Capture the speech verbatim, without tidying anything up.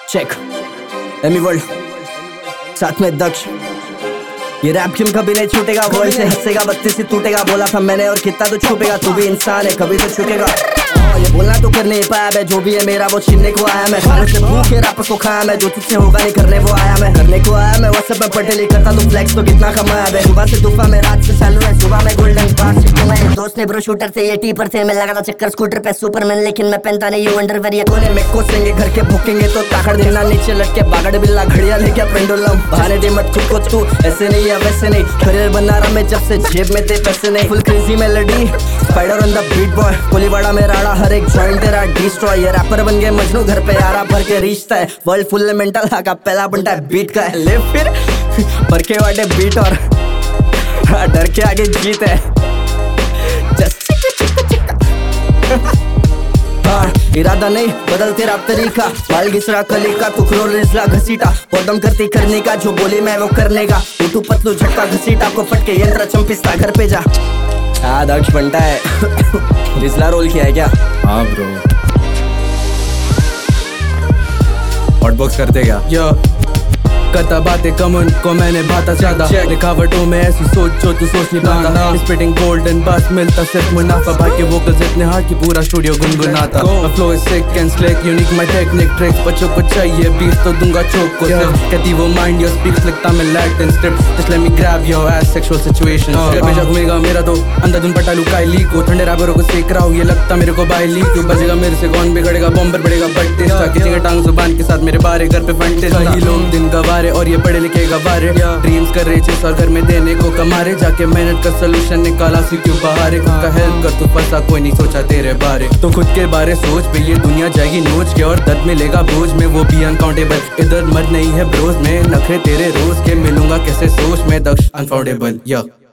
Check Amy world साथ में दक्ष। ये रैप गेम कभी नहीं छूटेगा, वर्ल्ड से हंसेगा बत्तीस से टूटेगा। बोला था मैंने और कितना तो छुपेगा, तू भी इंसान है कभी तो छुटेगा। ये बोलना तो कर नहीं पाया मैं, जो भी है मेरा वो छीनने को आया मैं। खाने से भूखे रैप को खाया मैं, जो तुझसे होगा नहीं करने वो आया मैं। करने को आया मैं व्हाट्सएप पे पटेली करता तो फ्लेक्स तो कितना कमाया मैं। सुबह से दुफा में रात से चालू है, सुबह में गोल्डन पास मैं। दोस्त ने ब्रो शूटर थे ये टीपर थे, मैं लगाता चक्कर स्कूटर पे सुपरमैन, लेकिन मैं पहनता नहीं ये अंडरवेयर। ये कोने में कोसेंगे घर के भूखेंगे तो ताकड़ देना नीचे लटके बागड़ बिल्ला घड़िया लेके पेंडुलम। बहाने दे मत खुद को तू, ऐसे नहीं है वैसे नहीं। करियर बना रहा मैं जब से जेब में थे पैसे नहीं। Full crazy melody spider on the beat boy, Koliwada में राड़ा हर एक जॉइंट तेरा डिस्ट्रॉय। ये रैपर बन गए मजनू घर पे यारा भर के रिश्ता है। वर्ल्ड फुल मेंटल का पहला बंटा है बीट का है। ले फिर भर के वाटे बीट और डर के आगे जीत है। हाँ, इरादा नहीं बदल तेरा तरीका, बाल घिसरा कली का तू क्रोल रिजला घसीटा। बॉटम करती करने का जो बोली मैं वो करने का। टूटू पतलू झटका घसीटा को फटके यंत्र चंपिस्ता घर पे जा। हाँ दक्ष बनता है रिजला रोल किया है क्या? हाँ ब्रो, हॉटबॉक्स करते क्या? यो करता बातें कमन को मैंने बाता ज्यादा। लिखावटों में ऐसी सोच जो तू सोच नहीं पाता। स्पिटिंग गोल्डन बस मिलता सिर्फ मुनाफा। भाई के वोकल्स इतने हार्ड कि पूरा स्टूडियो गुनगुनाता। My flow is sick and slick, unique my technique tricks। बच्चों को चाहिए बीफ तो दूंगा चोक को सिर्फ। कहती वो mind your speaks लिखता मैं Latin script। Just let me grab your ass sexual situation। घर पे जब घूमेगा मेरा तो अंधाधुन पटालू काइली को। ठंडे रैपरों को सेक रहा हूँ ये लगता मेरे को बाइली को। बजेगा मेरे से कौन बिगड़ेगा, बॉम्बर बढ़ेगा बट्टे सा। किसी के टांग जुबान के साथ मेरे बारे घर पे फंटे सा। ये लोग दिन गवारे और ये पढ़े लिखे गवारे। ड्रीम्स कर रहे थे घर में देने को कमारे। जाके मेहनत का सोल्यूशन निकाला सी क्यों बहारे। खुद का हेल्प कर तू फंसा कोई नहीं सोचा तेरे बारे। तो खुद के बारे सोच पे ये दुनिया जाएगी नोच के और दर्द मिलेगा बोझ में वो भी अनकाउंटेबल। इधर मर्द नहीं है ब्रोज में नखरे तेरे रोज के। मिलूंगा कैसे सोच में दक्ष अनफाउंडेबल। या